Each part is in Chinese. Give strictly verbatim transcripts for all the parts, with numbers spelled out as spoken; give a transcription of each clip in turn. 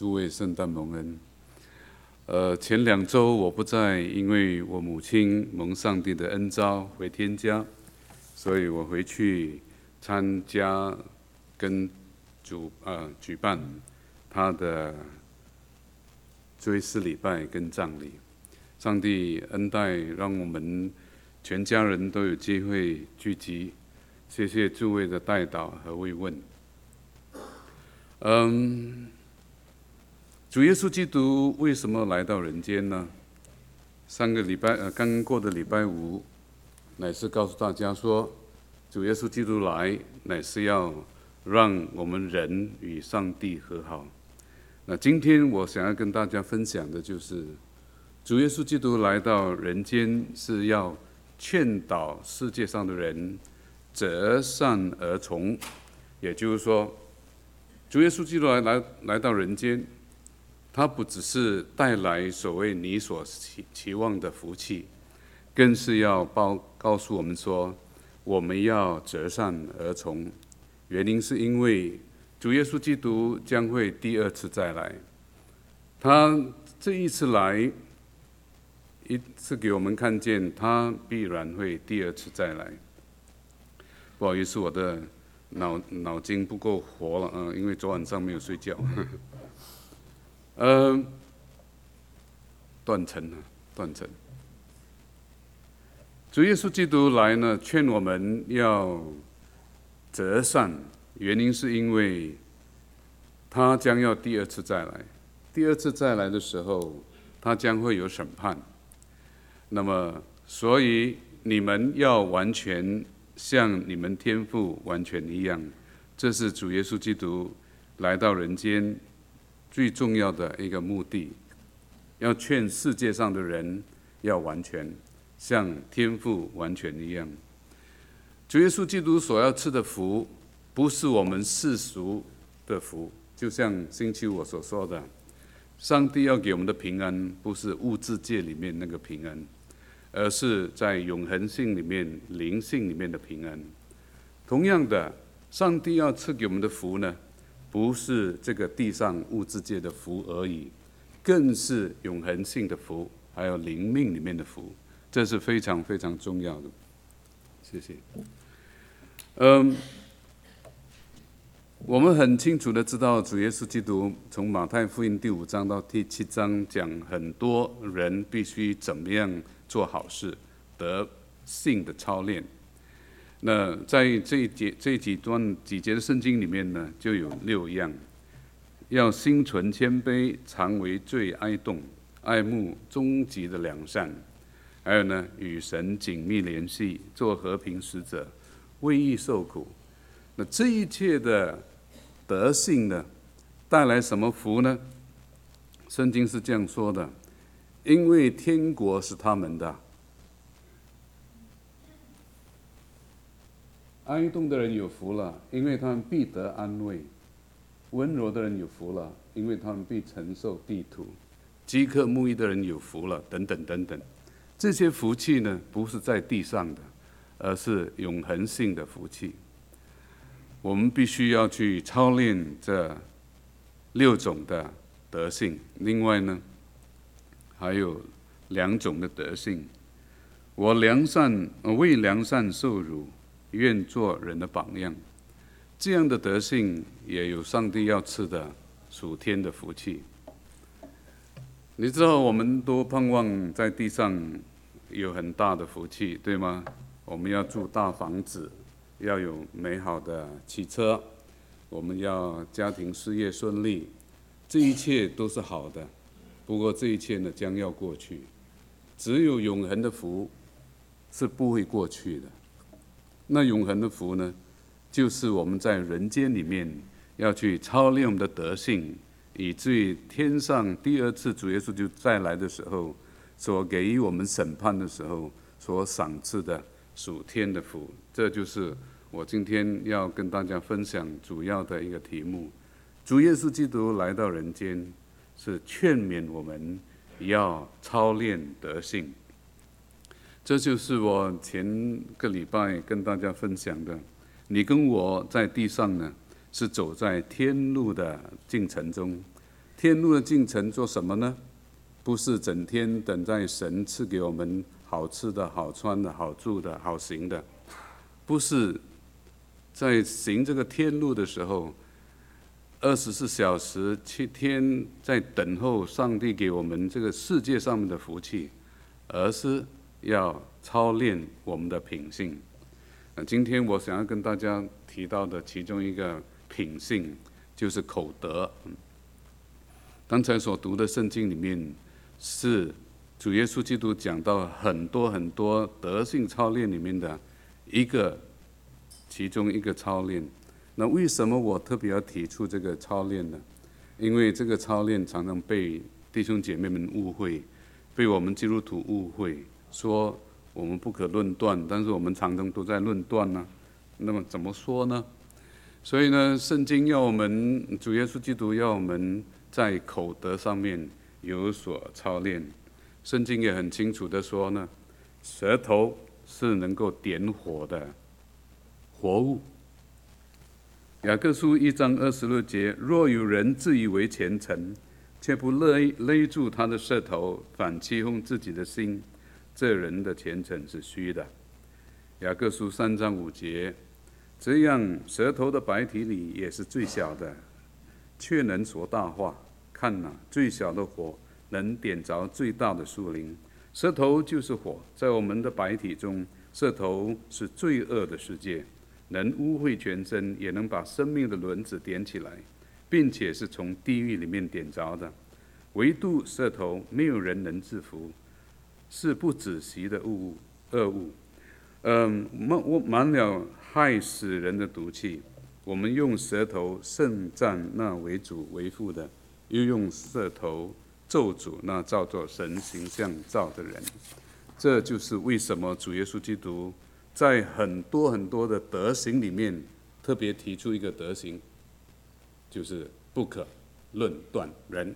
诸位圣诞蒙恩。呃，前两周我不在，因为我母亲蒙上帝的恩召回天家，所以我回去参加跟主呃举办他的追思礼拜跟葬礼。上帝恩待，让我们全家人都有机会聚集。谢谢诸位的代祷和慰问。嗯，主耶稣基督为什么来到人间呢？上个礼拜呃刚过的礼拜五，乃是告诉大家说，主耶稣基督来，乃是要让我们人与上帝和好。那今天我想要跟大家分享的就是，主耶稣基督来到人间是要劝导世界上的人择善而从，也就是说，主耶稣基督来来来到人间，他不只是带来所谓你所期期望的福气，更是要报告诉我们说，我们要择善而从。原因是因为主耶稣基督将会第二次再来，他这一次来，一次给我们看见他必然会第二次再来。不好意思，我的脑脑筋不够活了，嗯、呃，因为昨晚上没有睡觉，呃，断层了，断层。主耶稣基督来呢，劝我们要择善，原因是因为他将要第二次再来。第二次再来的时候，他将会有审判。那么，所以你们要完全像你们天父完全一样，这是主耶稣基督来到人间最重要的一个目的，要劝世界上的人要完全像天父完全一样。主耶稣基督所要赐的福，不是我们世俗的福，就像星期五所说的，上帝要给我们的平安，不是物质界里面那个平安，而是在永恒性里面、灵性里面的平安。同样的，上帝要赐给我们的福呢，不是这个地上物质界的福而已，更是永恒性的福，还有灵命里面的福，这是非常非常重要的。谢谢。嗯，我们很清楚的知道，主耶稣基督从马太福音第五章到第七章讲很多人必须怎么样做好事，得性的操练。那在这一节这几段几节的圣经里面呢，就有六样：要心存谦卑，常为罪哀动，爱慕终极的良善；还有呢，与神紧密联系，做和平使者，为义受苦。那这一切的德性呢，带来什么福呢？圣经是这样说的：因为天国是他们的。哀痛的人有福了，因为他们必得安慰；温柔的人有福了，因为他们必承受地土；饥渴慕义的人有福了，等等等等。这些福气呢，不是在地上的，而是永恒性的福气。我们必须要去操练这六种的德性。另外呢，还有两种的德性：我良善，为良善受辱，愿做人的榜样。这样的德性也有上帝要赐的属天的福气。你知道，我们都盼望在地上有很大的福气，对吗？我们要住大房子，要有美好的汽车，我们要家庭事业顺利，这一切都是好的。不过这一切呢，将要过去。只有永恒的福是不会过去的。那永恒的福呢，就是我们在人间里面要去操练我们的德性，以至于天上第二次主耶稣就再来的时候，所给予我们审判的时候所赏赐的属天的福。这就是我今天要跟大家分享主要的一个题目：主耶稣基督来到人间，是劝勉我们要操练德性。这就是我前个礼拜跟大家分享的。你跟我在地上呢，是走在天路的进程中， 天路的进程做什么呢？不是整天等在神赐给我们好吃的、好穿的、好住的、好行的，不是在行这个天路的时候，二十四小时七天在等候上帝给我们这个世界上面的福气，而是要操练我们的品性。那今天我想要跟大家提到的其中一个品性，就是口德。刚才所读的圣经里面，是主耶稣基督讲到很多很多德性操练里面的一个，其中一个操练。那为什么我特别要提出这个操练呢？因为这个操练常常被弟兄姐妹们误会，被我们基督徒误会，说我们不可论断，但是我们常常都在论断呢、啊。那么怎么说呢？所以呢，圣经要我们，主耶稣基督要我们在口德上面有所操练。圣经也很清楚的说呢，舌头是能够点火的活物。雅各书一章二十六节，若有人自以为虔诚，却不勒勒住他的舌头，反欺哄自己的心，这人的虔诚是虚的。雅各书三章五节，这样舌头的白体里也是最小的，却能说大话。看哪、啊，最小的火能点着最大的树林。舌头就是火，在我们的白体中，舌头是罪恶的世界，能污秽全身，也能把生命的轮子点起来，并且是从地狱里面点着的。唯独舌头，没有人能制服，是不止息的物恶物。嗯，我满了害死人的毒气。我们用舌头盛赞那为主为父的，又用舌头咒诅那照作神形象造的人。这就是为什么主耶稣基督在很多很多的德行里面，特别提出一个德行，就是不可论断人。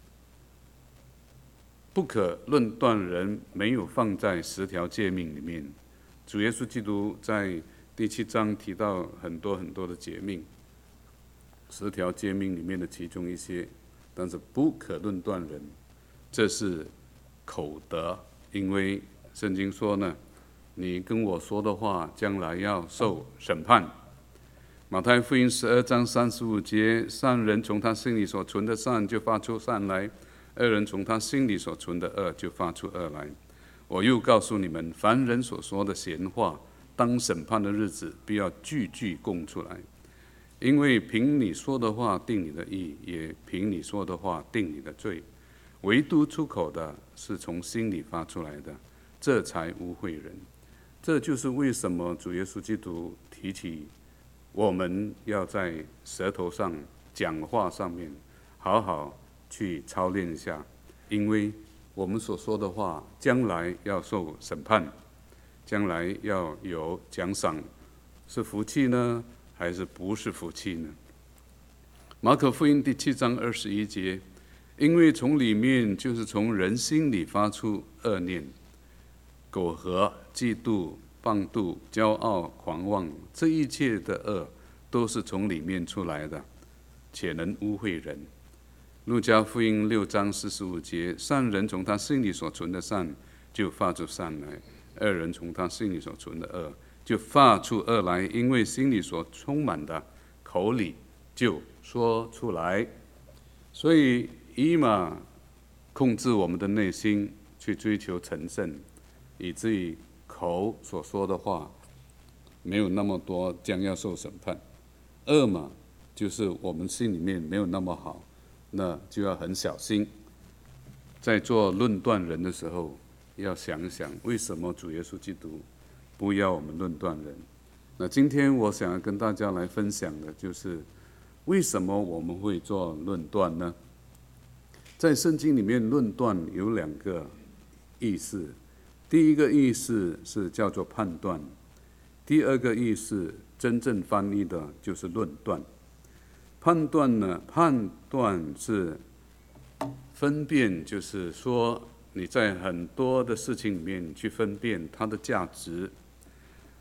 不可论断人没有放在十条诫命里面。主耶稣基督在第七章提到很多很多的诫命，十条诫命里面的其中一些，但是不可论断人，这是口德。因为圣经说呢，你跟我说的话，将来要受审判。马太福音十二章三十五节，善人从他心里所存的善就发出善来，恶人从他心里所存的恶就发出恶来。我又告诉你们，凡人所说的闲话，当审判的日子，必要句句供出来。因为凭你说的话定你的义，也凭你说的话定你的罪。唯独出口的是从心里发出来的，这才污秽人。这就是为什么主耶稣基督提起我们要在舌头上、讲话上面好好去操练一下，因为我们所说的话将来要受审判，将来要有奖赏，是福气呢，还是不是福气呢？马可福音第七章二十一节，因为从里面就是从人心里发出恶念、苟合、嫉妒、放妒、骄傲、狂妄，这一切的恶都是从里面出来的，且能污秽人。路加福音六章四十五节，善人从他心里所存的善就发出善来，恶人从他心里所存的恶就发出恶来，因为心里所充满的，口里就说出来。所以以马控制我们的内心，去追求成圣，以至于口所说的话没有那么多，将要受审判。恶嘛，就是我们心里面没有那么好，那就要很小心。在做论断人的时候，要想一想，为什么主耶稣基督不要我们论断人？那今天我想要跟大家来分享的就是，为什么我们会做论断呢？在圣经里面，论断有两个意思。第一个意思是叫做判断，第二个意思真正翻译的就是论断。判断呢，判断是分辨，就是说你在很多的事情里面去分辨它的价值，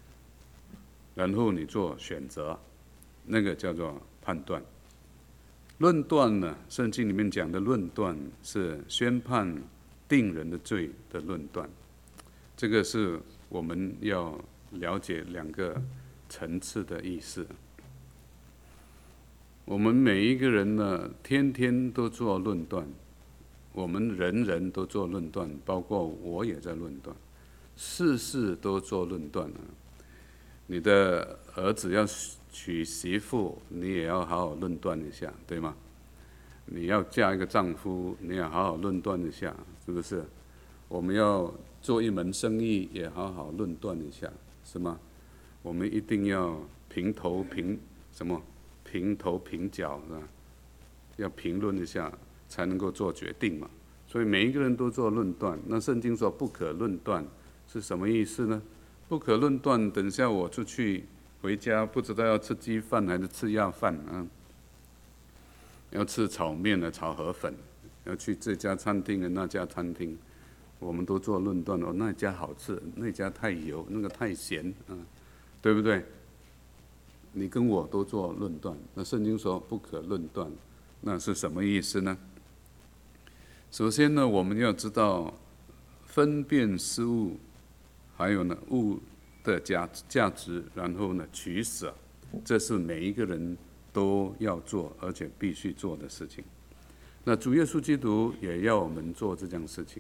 然后你做选择，那个叫做判断。 论断呢，圣经里面讲的论断是宣判定人的罪的论断，这个是我们要了解两个层次的意思。我们每一个人呢，天天都做论断，我们人人都做论断，包括我也在论断，事事都做论断啊。你的儿子要娶媳妇，你也要好好论断一下，对吗？你要嫁一个丈夫，你也好好论断一下，是不是？我们要做一门生意，也好好论断一下，是吗？我们一定要评头评什么？评头评脚，是吧？要评论一下，才能够做决定嘛。所以每一个人都做论断。那圣经说不可论断是什么意思呢？不可论断，等下我出去回家，不知道要吃鸡饭还是吃鸭饭啊？要吃炒面的炒河粉，要去这家餐厅的那家餐厅，我们都做论断哦，那家好吃，那家太油，那个太咸啊，对不对？你跟我都做论断，那圣经说不可论断，那是什么意思呢？首先呢，我们要知道分辨事物，还有呢物的价价值，然后呢取舍，这是每一个人都要做，而且必须做的事情。那主耶稣基督也要我们做这件事情。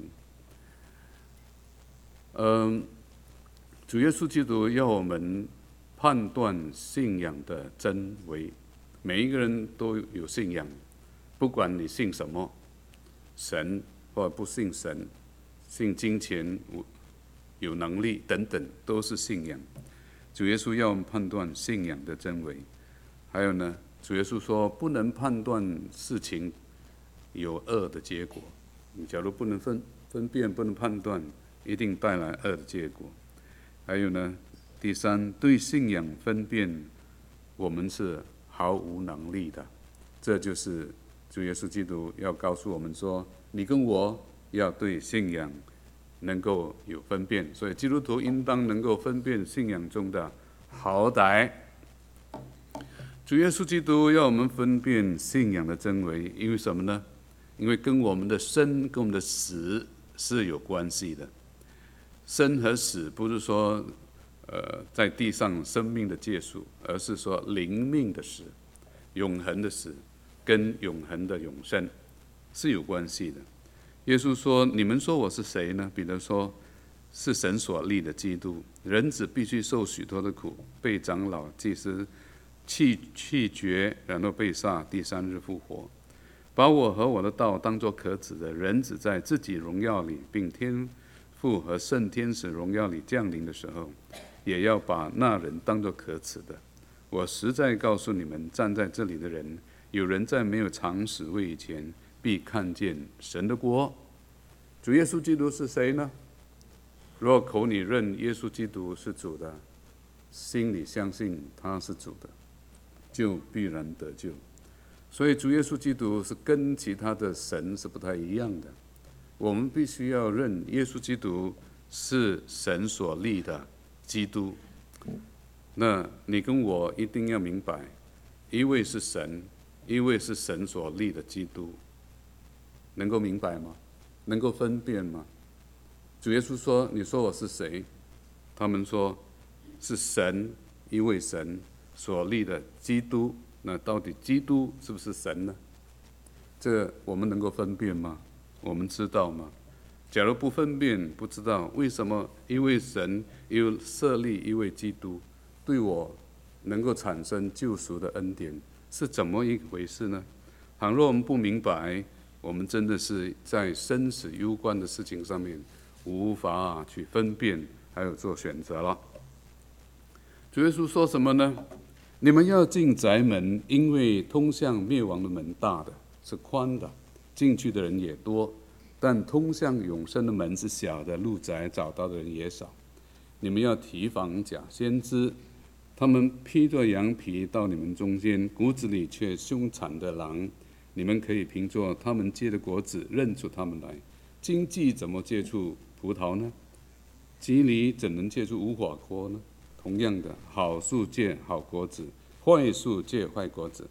嗯，主耶稣基督要我们判断信仰的真伪。每一个人都有信仰，不管你信什么神，或不信神，信金钱、有能力等等，都是信仰。主耶稣要我们判断信仰的真伪。还有呢，主耶稣说不能判断事情有恶的结果。你假如不能分分辨，不能判断，一定带来恶的结果。还有呢，第三，对信仰分辨，我们是毫无能力的。这就是主耶稣基督要告诉我们说，你跟我要对信仰能够有分辨。所以基督徒应当能够分辨信仰中的好歹。主耶稣基督要我们分辨信仰的真伪，因为什么呢？因为跟我们的生跟我们的死是有关系的。生和死不是说呃在地上生命的结束，而是说灵命的死，永恒的死跟永恒的永生是有关系的。耶稣说：“你们说我是谁呢？”彼得说：“是神所立的基督。人子必须受许多的苦，被长老、祭司弃弃绝，然后被杀，第三日复活。把我和我的道当作可耻的，人子在自己荣耀里，并天父和圣天使荣耀里降临的时候，也要把那人当作可耻的。我实在告诉你们，站在这里的人，有人在没有尝死味以前，必看见神的国。”主耶稣基督是谁呢？若口里认耶稣基督是主的，心里相信他是主的，就必然得救。所以主耶稣基督是跟其他的神是不太一样的。我们必须要认耶稣基督是神所立的基督。那你跟我一定要明白，一位是神，一位是神所立的基督。能够明白吗？能够分辨吗？主耶稣说：“你说我是谁？”他们说：“是神，一位神所立的基督。”那到底基督是不是神呢？这我们能够分辨吗？我们知道吗？假如不分辨，不知道为什么一位神又设立一位基督，对我能够产生救赎的恩典，是怎么一回事呢？倘若我们不明白，我们真的是在生死攸关的事情上面无法去分辨，还有做选择了。主耶稣说什么呢？你们要进宅门，因为通向灭亡的门大的是宽的，进去的人也多；但通向永生的门是小的，路窄，找到的人也少。你们要提防假先知，他们披着羊皮到你们中间，骨子里却凶残的狼。你们可以凭着他们结的果子认出他们来。荆棘怎么结出葡萄呢？蒺藜怎能结出无花果呢？同样的，好树结好果子，坏树结坏果子。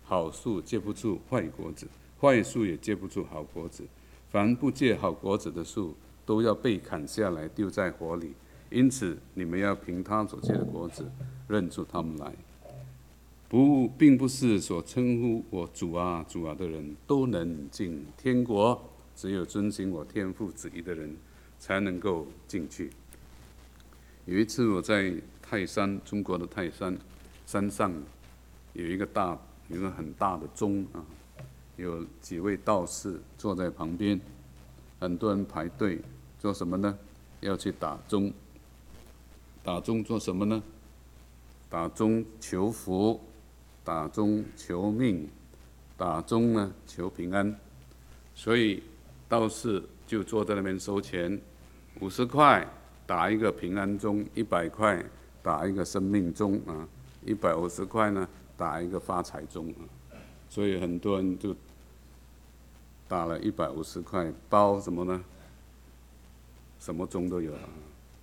好树结不出坏果子，坏树也结不出好果子。凡不结好果子的树，都要被砍下来丢在火里。因此，你们要凭他所结的果子认出他们来。不，并不是所称呼我主啊主啊的人都能进天国，只有遵行我天父旨意的人才能够进去。有一次我在泰山，中国的泰山山上有一个大有一个很大的钟啊，有几位道士坐在旁边，很多人排队做什么呢？要去打钟。打钟做什么呢？打钟求福，打钟求命，打钟呢求平安。所以道士就坐在那边收钱，五十块打一个平安钟，一百块打一个生命钟啊，一百五十块呢打一个发财钟啊。所以很多人就打了一百五十块，包什么呢？什么钟都有啊，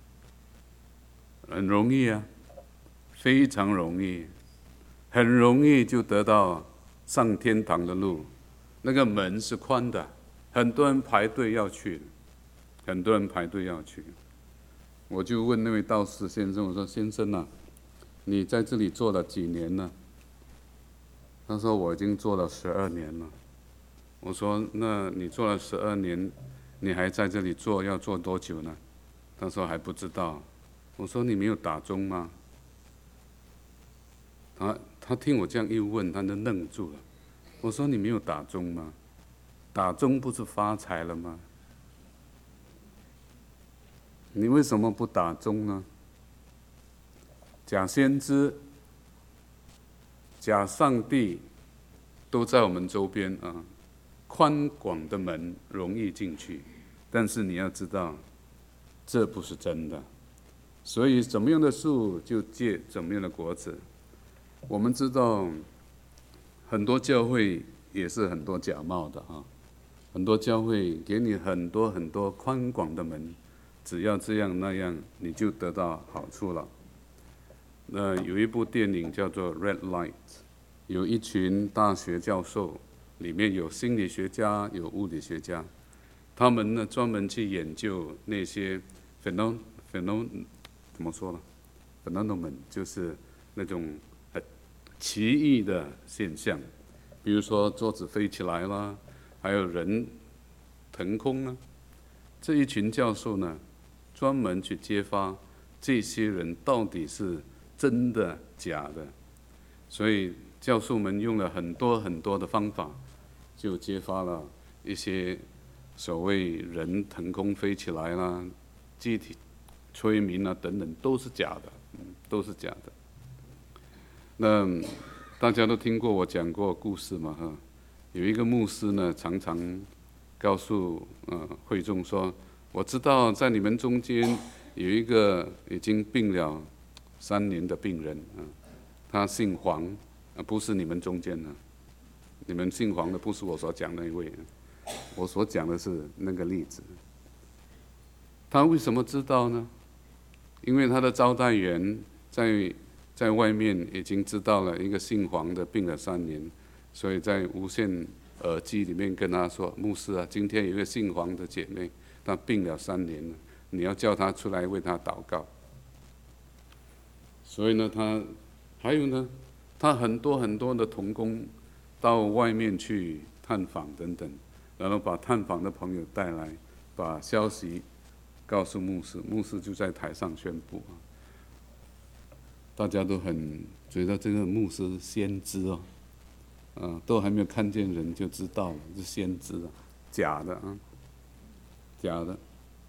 很容易啊，非常容易，很容易就得到上天堂的路。那个门是宽的，很多人排队要去，很多人排队要去。我就问那位道士先生，我说：“先生啊，你在这里做了几年了？”他说：“我已经做了十二年了。”我说：“那你做了十二年，你还在这里做，要做多久呢？”他说：“还不知道。”我说：“你没有打钟吗？”他他听我这样一问，他就愣住了。我说：“你没有打钟吗？打钟不是发财了吗？你为什么不打钟呢？”假先知、假上帝都在我们周边啊，宽广的门容易进去，但是你要知道，这不是真的。所以怎么样的树就结怎么样的果子。我们知道很多教会也是很多假冒的啊，很多教会给你很多很多宽广的门，只要这样那样你就得到好处了。那有一部电影叫做《Red Light》，有一群大学教授，里面有心理学家，有物理学家，他们呢专门去研究那些 phenom phenom 怎么说呢 phenomenon 就是那种很奇异的现象，比如说桌子飞起来啦，还有人腾空啊。这一群教授呢，专门去揭发这些人到底是真的假的，所以教授们用了很多很多的方法，就揭发了一些所谓人腾空飞起来啦、集体催眠啊等等，都是假的，嗯，都是假的。那大家都听过我讲过故事嘛，哈，有一个牧师呢，常常告诉呃会众说，我知道在你们中间有一个已经病了三年的病人啊，他姓黄，啊不是你们中间的，你们姓黄的不是我所讲那一位，我所讲的是那个例子。他为什么知道呢？因为他的招待员在在外面已经知道了一个姓黄的病了三年，所以在无线耳机里面跟他说：“牧师啊，今天有一个姓黄的姐妹，她病了三年了，你要叫她出来为她祷告。”所以呢，他还有呢，他很多很多的同工到外面去探访等等，然后把探访的朋友带来，把消息告诉牧师，牧师就在台上宣布啊，大家都很觉得这个牧师先知哦，啊，都还没有看见人就知道了，是先知啊，假的啊，假的。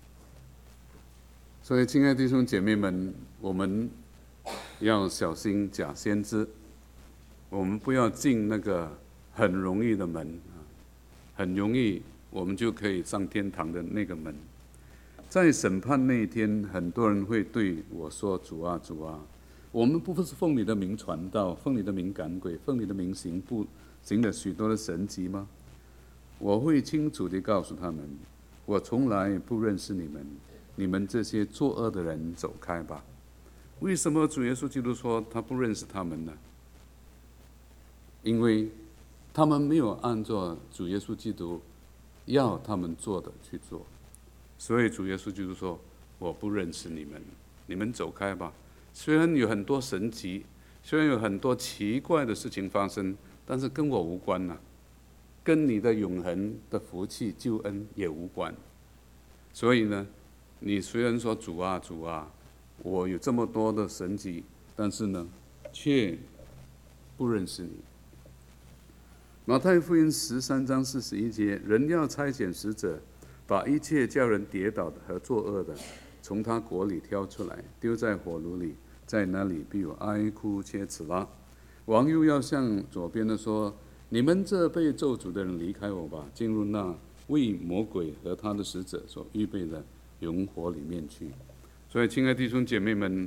所以，亲爱的弟兄姐妹们，我们要小心假先知，我们不要进那个很容易的门啊，很容易我们就可以上天堂的那个门。在审判那一天，很多人会对我说：“主啊，主啊，我们不是奉你的名传道，奉你的名赶鬼，奉你的名行不行了许多的神迹吗？”我会清楚地告诉他们：“我从来不认识你们，你们这些作恶的人，走开吧。”为什么主耶稣基督说他不认识他们呢？因为他们没有按照主耶稣基督要他们做的去做，所以主耶稣基督说：“我不认识你们，你们走开吧。”虽然有很多神迹，虽然有很多奇怪的事情发生，但是跟我无关呐、啊，跟你的永恒的福气救恩也无关。所以呢，你虽然说主啊主啊，我有这么多的神迹，但是呢，却不认识你。马太福音十三章四十一节，人要差遣使者，把一切叫人跌倒的和作恶的，从他国里挑出来，丢在火炉里，在那里必有哀哭切齿啦。王又要向左边的说：“你们这被咒诅的人，离开我吧，进入那为魔鬼和他的使者所预备的永火里面去。”所以，亲爱的弟兄姐妹们，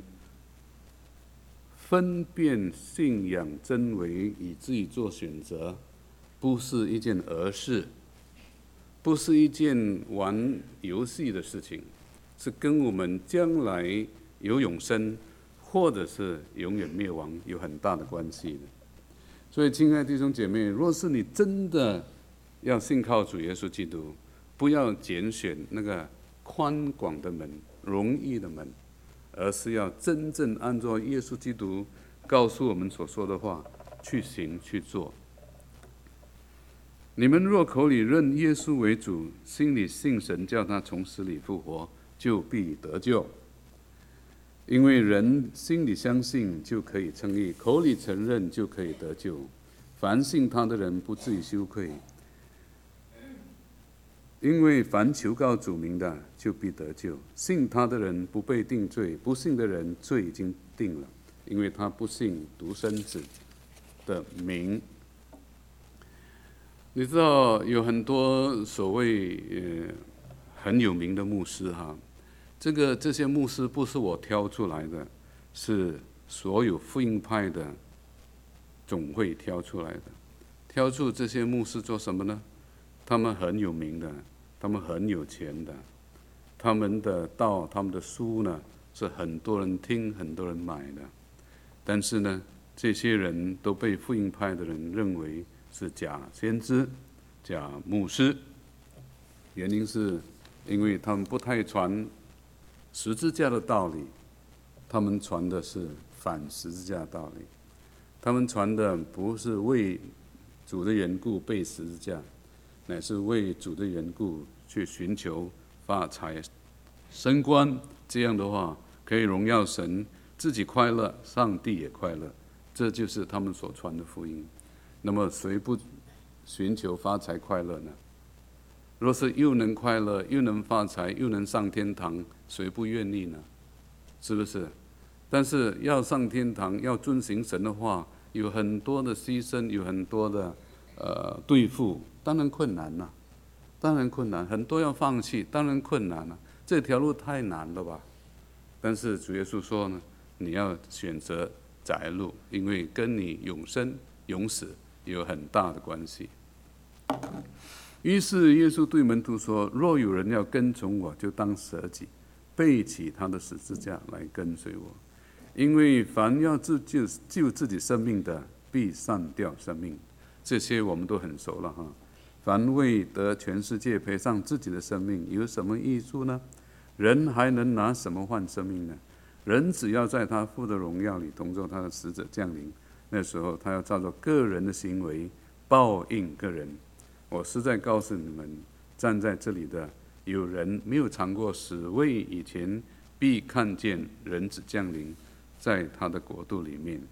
分辨信仰真伪，以自己做选择，不是一件儿事，不是一件玩游戏的事情，是跟我们将来有永生，或者是永远灭亡有很大的关系的。所以，亲爱的弟兄姐妹，若是你真的要信靠主耶稣基督，不要拣选那个宽广的门、容易的门，而是要真正按照耶稣基督告诉我们所说的话去行去做。你们若口里认耶稣为主，心里信神叫他从死里复活，就必得救。因为人心里相信就可以称义，口里承认就可以得救。凡信他的人不至于羞愧，因为凡求告主名的就必得救。信他的人不被定罪，不信的人罪已经定了，因为他不信独生子的名。你知道有很多所谓呃很有名的牧师哈，这个这些牧师不是我挑出来的，是所有福音派的总会挑出来的。挑出这些牧师做什么呢？他们很有名的，他们很有钱的，他们的道、他们的书呢，是很多人听、很多人买的。但是呢，这些人都被福音派的人认为是假先知、假牧师。原因是因为他们不太传十字架的道理，他们传的是反十字架的道理。他们传的不是为主的缘故背十字架，乃是为主的缘故去寻求发财、升官。这样的话，可以荣耀神，自己快乐，上帝也快乐。这就是他们所传的福音。那么，谁不寻求发财快乐呢？若是又能快乐，又能发财，又能上天堂，谁不愿意呢？是不是？但是要上天堂，要遵行神的话，有很多的牺牲，有很多的呃对付，当然困难了，当然困难，很多要放弃，当然困难了。这条路太难了吧？但是主耶稣说呢，你要选择窄路，因为跟你永生永死有很大的关系。于是耶稣对门徒说：“若有人要跟从我，就当舍己，背起他的十字架来跟随我。因为凡要自救救自己生命的，必丧掉生命。”这些我们都很熟了哈。凡为得全世界赔上自己的生命，有什么益处呢？人还能拿什么换生命呢？人只要在他父的荣耀里同着他的使者降临，那时候他要照着个人的行为报应个人。我实在告诉你们，站在这里的有人没有尝过死味以前，必看见人子降临在他的国度里面。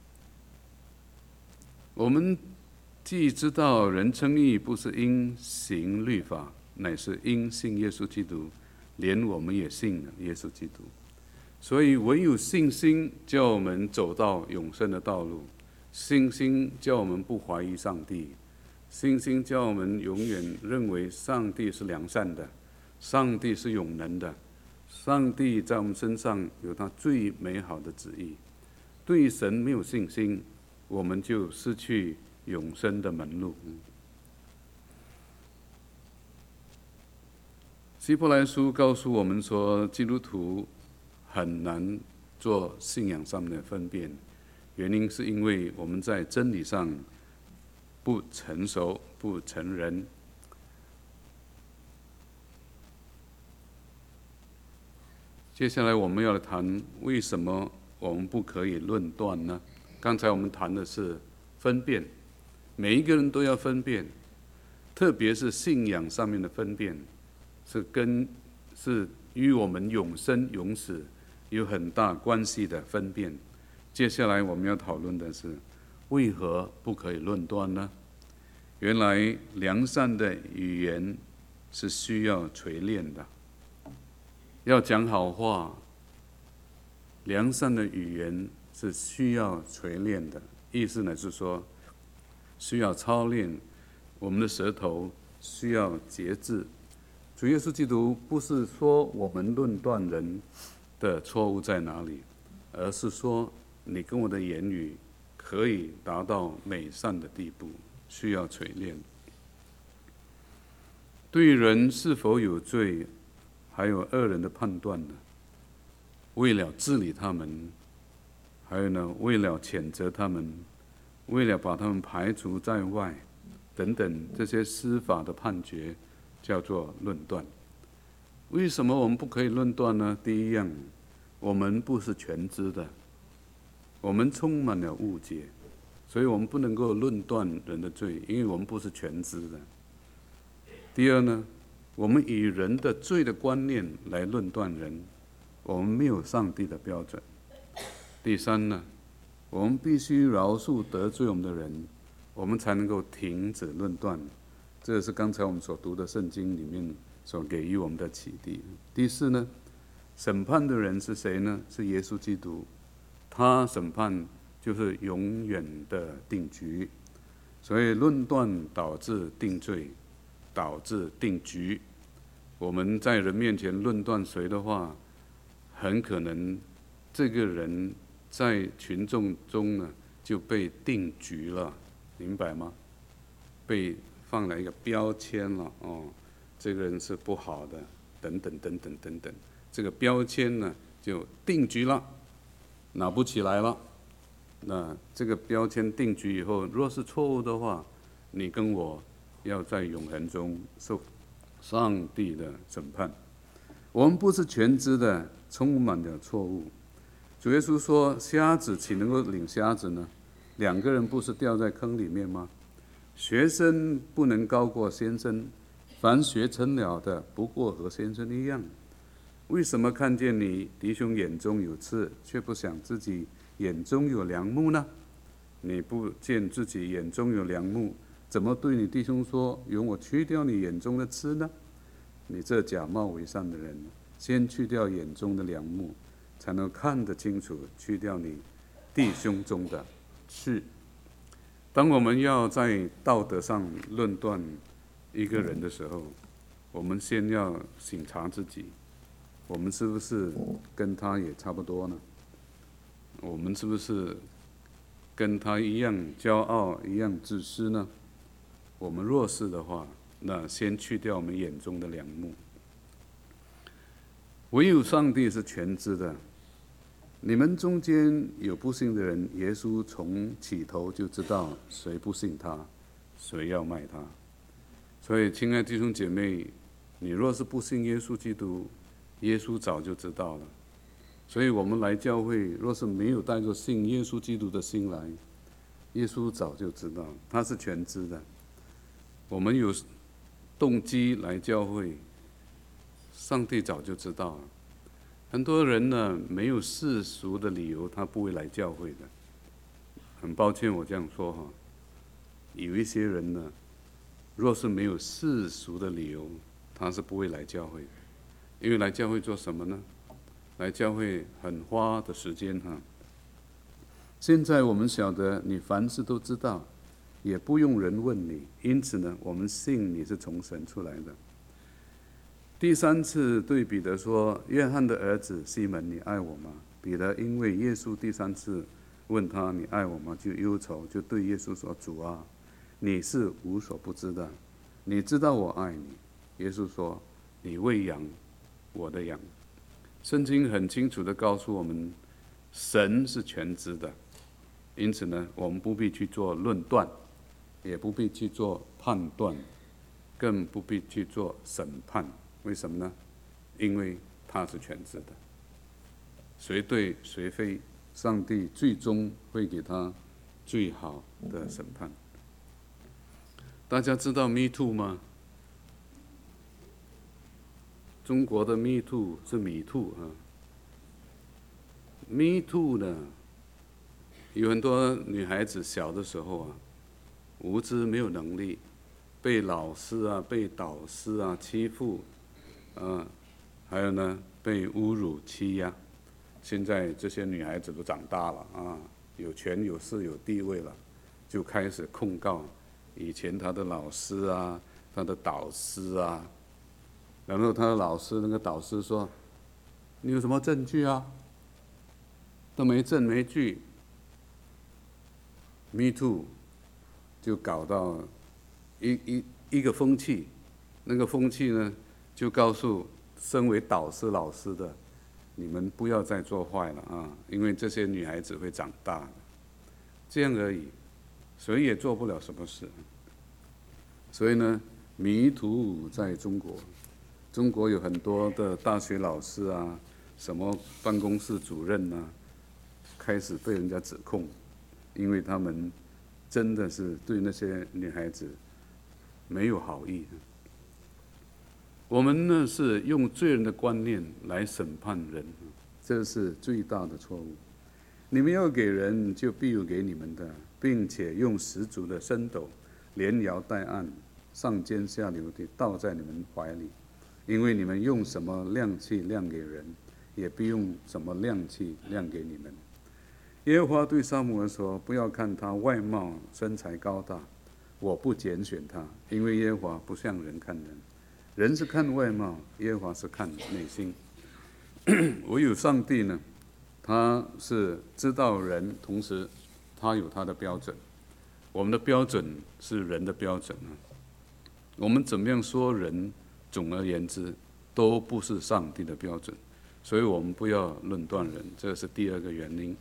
我们既知道人称义不是因行律法，乃是因信耶稣基督，连我们也信了耶稣基督。所以唯有信心叫我们走到永生的道路，信心叫我们不怀疑上帝，信心叫我们永远认为上帝是良善的，上帝是永能的，上帝在我们身上有他最美好的旨意。对神没有信心，我们就失去永生的门路。希伯来书告诉我们说，基督徒很难做信仰上面的分辨，原因是因为我们在真理上不成熟，不成人。接下来我们要来谈为什么我们不可以论断呢？刚才我们谈的是分辨，每一个人都要分辨，特别是信仰上面的分辨，是跟是与我们永生永死有很大关系的分辨。接下来我们要讨论的是，为何不可以论断呢？原来良善的语言是需要锤炼的，要讲好话，良善的语言是需要锤炼的。意思呢是说，需要操练我们的舌头，需要节制。主耶稣基督不是说我们论断人的错误在哪里，而是说你跟我的言语可以达到美善的地步，需要锤炼。对于人是否有罪，还有恶人的判断呢？为了治理他们，还有呢，为了谴责他们，为了把他们排除在外，等等，这些司法的判决叫做论断。为什么我们不可以论断呢？第一样，我们不是全知的，我们充满了误解，所以我们不能够论断人的罪，因为我们不是全知的。第二呢，我们以人的罪的观念来论断人，我们没有上帝的标准。第三呢，我们必须饶恕得罪我们的人，我们才能够停止论断。这是刚才我们所读的圣经里面所给予我们的启迪。第四呢，审判的人是谁呢？是耶稣基督，他审判就是永远的定局。所以论断导致定罪，导致定局。我们在人面前论断谁的话，很可能这个人在群众中呢就被定局了，明白吗？被放了一个标签了，哦，这个人是不好的，等等等等等等，这个标签呢就定局了，拿不起来了。那这个标签定局以后，若是错误的话，你跟我要在永恒中受上帝的审判。我们不是全知的，充满了错误。主耶稣说：“瞎子岂能够领瞎子呢？两个人不是掉在坑里面吗？学生不能高过先生，凡学成了的，不过和先生一样。为什么看见你弟兄眼中有刺，却不想自己眼中有梁木呢？你不见自己眼中有梁木，怎么对你弟兄说，容我去掉你眼中的刺呢？你这假冒为善的人，先去掉眼中的梁木，才能看得清楚，去掉你弟兄中的刺。”当我们要在道德上论断一个人的时候，我们先要省察自己，我们是不是跟他也差不多呢？我们是不是跟他一样骄傲，一样自私呢？我们若是的话，那先去掉我们眼中的梁木。唯有上帝是全知的。你们中间有不信的人，耶稣从起头就知道谁不信他，谁要卖他。所以，亲爱的弟兄姐妹，你若是不信耶稣基督，耶稣早就知道了。所以我们来教会，若是没有带着信耶稣基督的心来，耶稣早就知道，他是全知的。我们有动机来教会，上帝早就知道了。很多人呢，没有世俗的理由，他不会来教会的。很抱歉，我这样说哈，有一些人呢，若是没有世俗的理由，他是不会来教会的。因为来教会做什么呢？来教会很花的时间哈。现在我们晓得，你凡事都知道，也不用人问你，因此呢，我们信你是从神出来的。第三次对彼得说：“约翰的儿子西门，你爱我吗？”彼得因为耶稣第三次问他：“你爱我吗？”就忧愁，就对耶稣说：“主啊，你是无所不知的，你知道我爱你。”耶稣说：“你喂养我的羊。”圣经很清楚地告诉我们，神是全知的，因此呢，我们不必去做论断。 也不必去做判断，更不必去做审判。为什么呢？因为他是全知的，谁对谁非，上帝最终会给他最好的审判。大家知道 Me Too 吗？中国的 Me Too 是米兔啊。Me Too 呢，有很多女孩子小的时候啊，无知没有能力，被老师啊、被导师啊欺负，啊，还有呢被侮辱欺压。现在这些女孩子都长大了啊，有权有势有地位了，就开始控告以前她的老师啊、她的导师啊。然后她的老师那个导师说：“你有什么证据啊？都没证没据。” Me Too 就搞到一一一个风气，那个风气呢，就告诉身为导师老师的，你们不要再做坏了啊，因为这些女孩子会长大的，这样而已，谁也做不了什么事。所以呢，迷途在中国，中国有很多的大学老师啊，什么办公室主任啊，开始被人家指控，因为他们真的是对那些女孩子没有好意。我们呢是用罪人的观念来审判人，这是最大的错误。你们要给人，就必有给你们的，并且用十足的升斗，连摇带按，上尖下流地倒在你们怀里。因为你们用什么量器量给人，也必用什么量器量给你们。耶和华对撒母耳说：“不要看他外貌身材高大，我不拣选他，因为耶和华不像人看人，人是看外貌，耶和华是看内心。唯有上帝呢，他是知道人，同时他有他的标准。我们的标准是人的标准啊。我们怎么样说人，总而言之，都不是上帝的标准，所以我们不要论断人，这是第二个原因。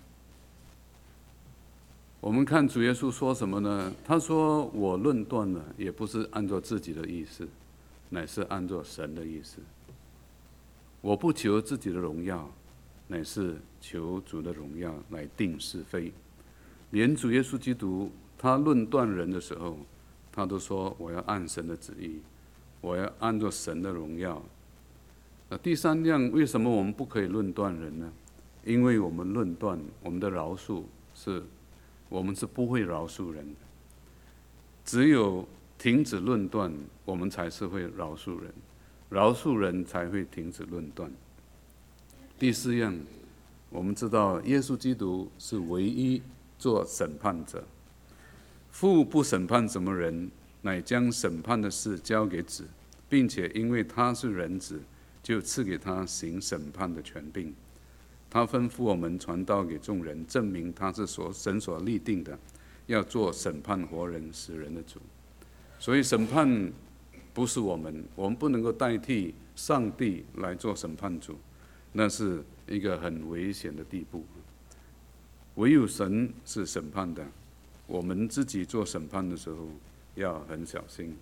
我们看主耶稣说什么呢？他说：“我论断了，也不是按照自己的意思，乃是按照神的意思。我不求自己的荣耀，乃是求主的荣耀来定是非。”连主耶稣基督他论断人的时候，他都说：“我要按神的旨意，我要按照神的荣耀。”那第三样，为什么我们不可以论断人呢？因为我们论断，我们的饶恕是。我们是不会饶恕人的，只有停止论断，我们才是会饶恕人，饶恕人才会停止论断。第四样，我们知道耶稣基督是唯一做审判者，父不审判什么人，乃将审判的事交给子，并且因为他是人子，就赐给他行审判的权柄。他吩咐我们传道给众人，证明他是所神所立定的，要做审判活人死人的主。所以审判不是我们，我们不能够代替上帝来做审判主，那是一个很危险的地步。唯有神是审判的，我们自己做审判的时候要很小心。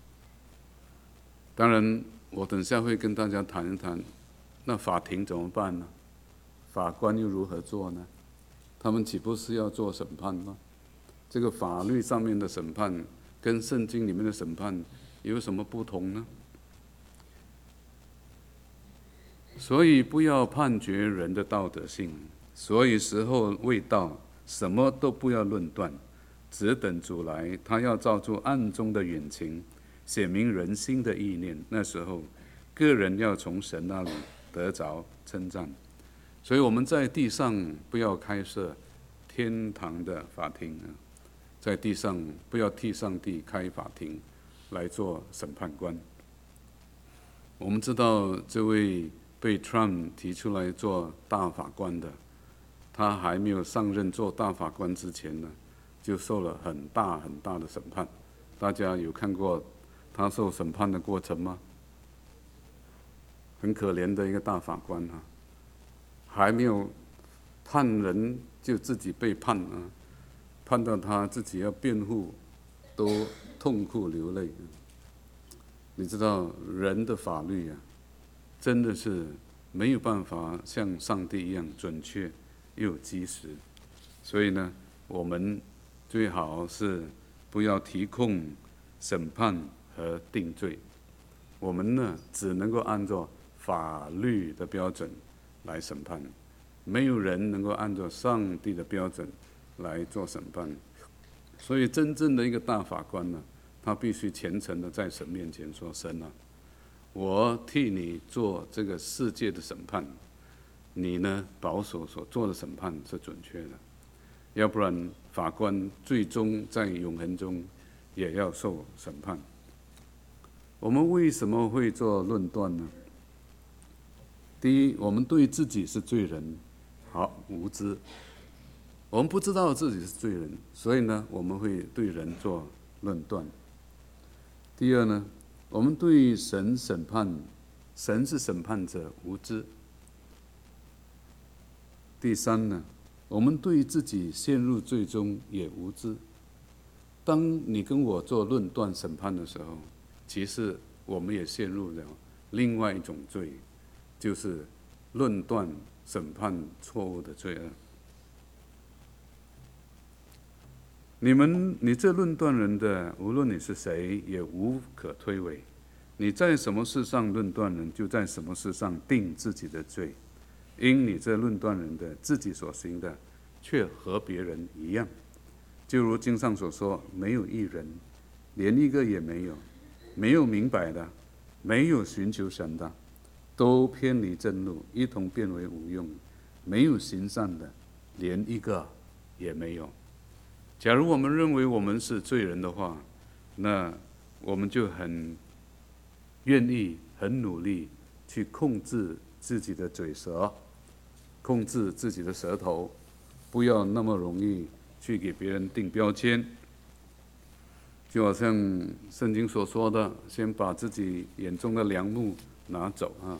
当然，我等下会跟大家谈一谈，那法庭怎么办呢？法官又如何做呢？他们岂不是要做审判吗？这个法律上面的审判跟圣经里面的审判有什么不同呢？所以不要判决人的道德性，所以时候未到，什么都不要论断，只等主来，他要照出暗中的远情，显明人心的意念。那时候，个人要从神那里得着称赞。所以我们在地上不要开设天堂的法庭，在地上不要替上帝开法庭来做审判官。我们知道这位被 Trump 提出来做大法官的，他还没有上任做大法官之前呢，就受了很大很大的审判。大家有看过他受审判的过程吗？很可怜的一个大法官啊，还没有判人就自己被判啊，判到他自己要辩护都痛哭流泪。你知道人的法律啊，真的是没有办法像上帝一样准确又及时，所以呢，我们最好是不要提控、审判和定罪。我们呢，只能够按照法律的标准来审判，没有人能够按照上帝的标准来做审判。所以，真正的一个大法官呢，他必须虔诚的在神面前说：“神啊，我替你做这个世界的审判，你呢保守所做的审判是准确的，要不然法官最终在永恒中也要受审判。”我们为什么会做论断呢？第一，我们对自己是罪人，好无知，我们不知道自己是罪人，所以呢，我们会对人做论断。第二呢，我们对神审判，神是审判者，无知。第三呢，我们对自己陷入罪中也无知。当你跟我做论断审判的时候，其实我们也陷入了另外一种罪，就是论断审判错误的罪恶。你们，你这论断人的，无论你是谁，也无可推诿。你在什么事上论断人，就在什么事上定自己的罪。因你这论断人的，自己所行的，却和别人一样。就如经上所说，没有一人，连一个也没有。没有明白的，没有寻求神的，都偏离正路，一同变为无用。没有行善的，连一个也没有。假如我们认为我们是罪人的话，那我们就很愿意、很努力去控制自己的嘴舌，控制自己的舌头，不要那么容易去给别人定标签。就好像圣经所说的，先把自己眼中的梁木拿走啊。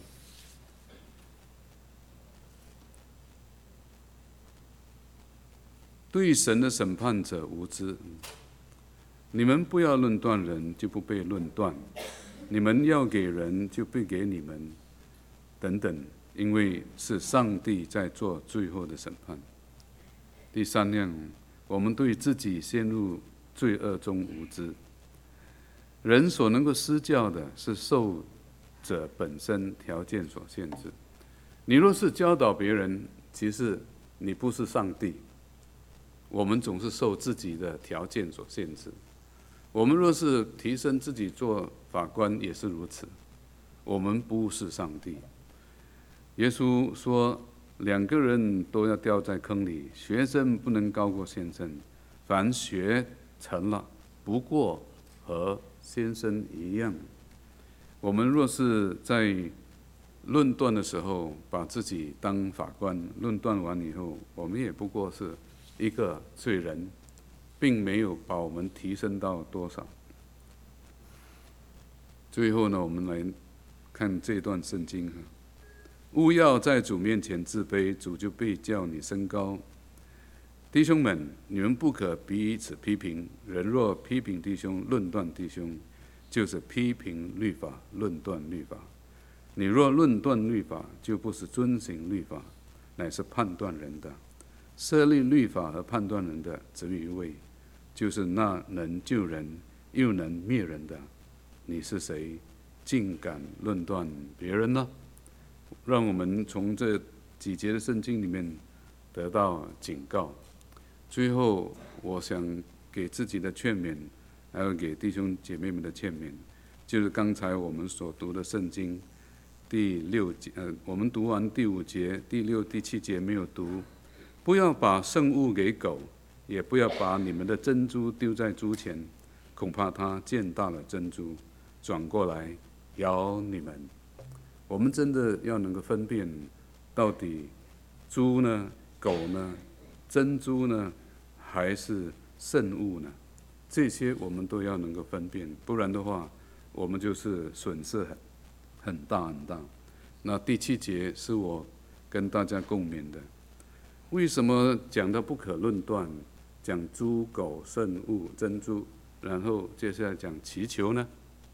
对神的审判者无知，你们不要论断人，就不被论断；你们要给人，就不给你们，等等，因为是上帝在做最后的审判。第三样，我们对自己陷入罪恶中无知。人所能够施教的，是受者本身条件所限制。你若是教导别人，其实你不是上帝。我们总是受自己的条件所限制。我们若是提升自己做法官，也是如此。我们不是上帝。耶稣说，两个人都要掉在坑里，学生不能高过先生。凡学成了，不过和先生一样。我们若是在论断的时候把自己当法官，论断完以后，我们也不过是一个罪人，并没有把我们提升到多少。最后呢，我们来看这段圣经：勿要在主面前自卑，主就必叫你升高。弟兄们，你们不可彼此批评。人若批评弟兄、论断弟兄，就是批评律法、论断律法。你若论断律法，就不是遵行律法，乃是判断人的。设立律法和判断人的只有一位，就是那能救人又能灭人的。你是谁，竟敢论断别人呢？让我们从这几节的圣经里面得到警告。最后，我想给自己的劝勉，还有给弟兄姐妹们的劝勉，就是刚才我们所读的圣经第六节，呃，我们读完第五节、第六、第七节没有读。不要把圣物给狗，也不要把你们的珍珠丢在猪前，恐怕它见大了珍珠，转过来咬你们。我们真的要能够分辨，到底猪呢、狗呢、珍珠呢，还是圣物呢？这些我们都要能够分辨，不然的话，我们就是损失很很大很大。那第七节是我跟大家共勉的。为什么讲到不可论断，讲猪、狗、圣物、珍珠？ 然后接下来讲祈求呢？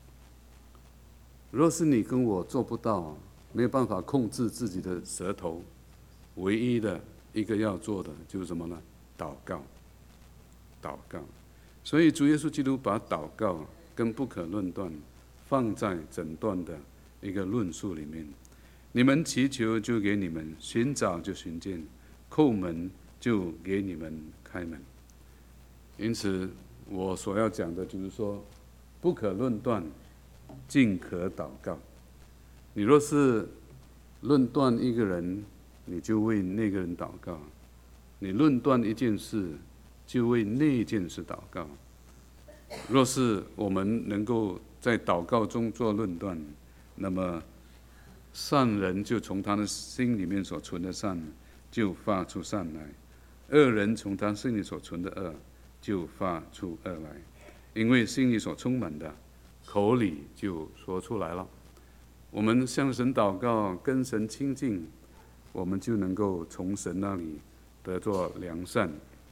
若是你跟我做不到，没有办法控制自己的舌头，唯一的一个要做的就是什么呢？祷告，祷告。所以主耶稣基督把祷告跟不可论断放在整段的一个论述里面。你们祈求就给你们，寻找就寻见，叩门就给你们开门。因此我所要讲的就是说，不可论断，尽可祷告。你若是论断一个人，你就为那个人祷告；你论断一件事，就为那件事祷告。若是我们能够在祷告中做论断，那么善人就从他的心里面所存的善，就发出善来；恶人从他心里所存的恶，就发出恶来。因为心里所充满的，口里就说出来了。我们向神祷告，跟神亲近，我们就能够从神那里得着良善。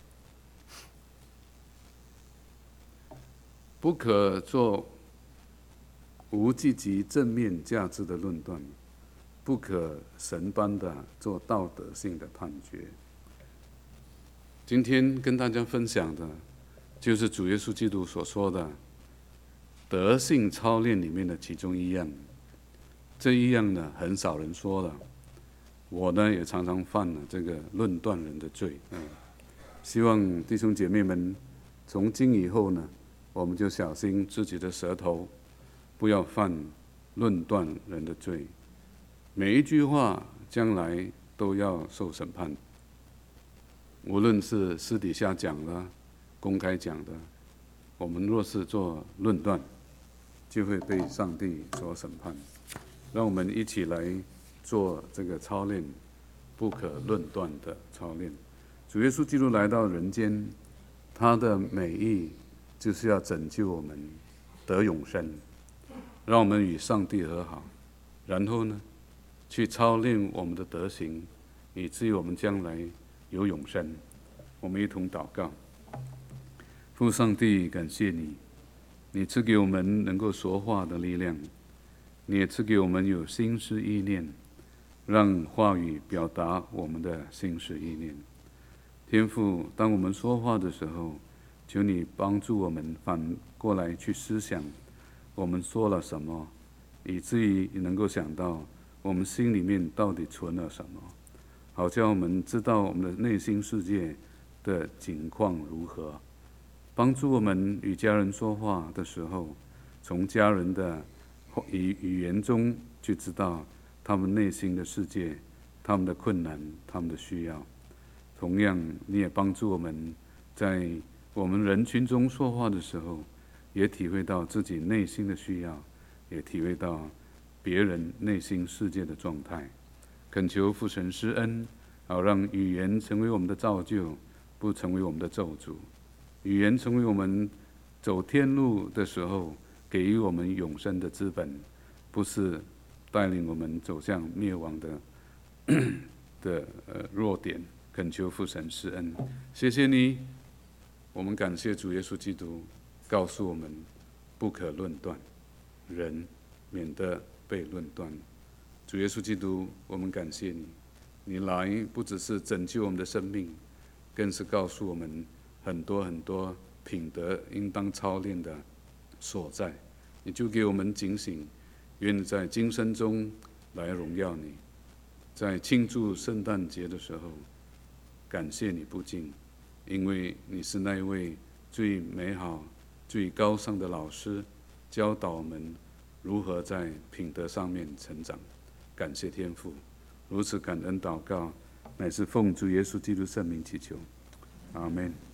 不可做无积极正面价值的论断，不可神般的做道德性的判决。今天跟大家分享的，就是主耶稣基督所说的德性操练里面的其中一样。这一样呢，很少人说了。我呢，也常常犯了这个论断人的罪。嗯，希望弟兄姐妹们，从今以后呢，我们就小心自己的舌头，不要犯论断人的罪。每一句话将来都要受审判，无论是私底下讲的、公开讲的，我们若是做论断，就会被上帝所审判。让我们一起来做这个操练，不可论断的操练。主耶稣基督来到人间，他的美意就是要拯救我们得永生，让我们与上帝和好，然后呢，去操练我们的德行，以至于我们将来有永生。我们一同祷告。父上帝，感谢你，你赐给我们能够说话的力量，你也赐给我们有心思意念，让话语表达我们的心思意念。天父，当我们说话的时候，求你帮助我们反过来去思想我们说了什么，以至于能够想到我们心里面到底存了什么，好叫我们知道我们的内心世界的情况如何。帮助我们与家人说话的时候，从家人的语语言中去知道他们内心的世界，他们的困难，他们的需要。同样，你也帮助我们在我们人群中说话的时候，也体会到自己内心的需要，也体会到别人内心世界的状态。恳求父神施恩，好让语言成为我们的造就，不成为我们的咒诅。语言成为我们走天路的时候给予我们永生的资本，不是带领我们走向灭亡的的呃弱点。恳求父神施恩，谢谢你，我们感谢主耶稣基督告诉我们不可论断人，免得被论断。主耶稣基督，我们感谢你，你来不只是拯救我们的生命，更是告诉我们很多很多品德应当操练的所在。你就给我们警醒，愿在今生中来荣耀你。在庆祝圣诞节的时候，感谢你不尽，因为你是那位最美好、最高尚的老师，教导我们如何在品德上面成长。感谢天父，如此感恩祷告，乃是奉主耶稣基督圣名祈求，阿们。